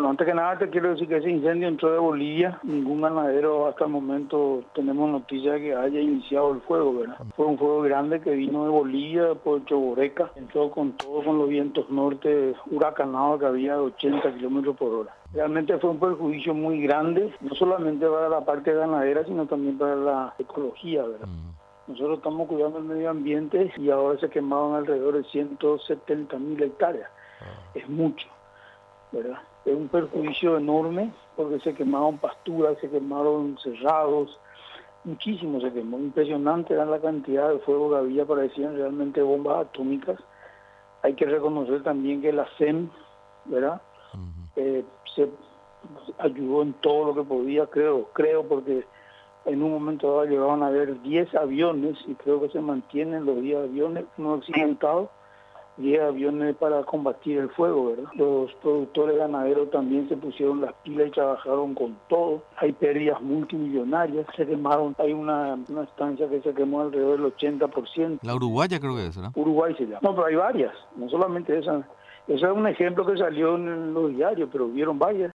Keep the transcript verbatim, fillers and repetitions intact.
Bueno, antes que nada te quiero decir que ese incendio entró de Bolivia. Ningún ganadero hasta el momento tenemos noticia de que haya iniciado el fuego, ¿verdad? Fue un fuego grande que vino de Bolivia, por Choboreca. Entró con todo, con los vientos norte huracanados que había de ochenta kilómetros por hora. Realmente fue un perjuicio muy grande, no solamente para la parte ganadera, sino también para la ecología, ¿verdad? Nosotros estamos cuidando el medio ambiente y ahora se quemaron alrededor de ciento setenta mil hectáreas. Es mucho, ¿verdad? Es un perjuicio enorme porque se quemaron pasturas, se quemaron cerrados, muchísimo se quemó. Impresionante era la cantidad de fuego que había, parecían realmente bombas atómicas. Hay que reconocer también que la C E M, ¿verdad? Eh, se ayudó en todo lo que podía, creo, creo porque en un momento dado llegaban a haber diez aviones y creo que se mantienen los diez aviones no accidentados, diez aviones para combatir el fuego, ¿verdad? Los productores ganaderos también se pusieron las pilas y trabajaron con todo. Hay pérdidas multimillonarias, se quemaron, hay una, una estancia que se quemó alrededor del ochenta por ciento. La Uruguaya creo que es, ¿no? Uruguay se llama. No, pero hay varias, no solamente esa. Ese es un ejemplo que salió en los diarios, pero vieron varias.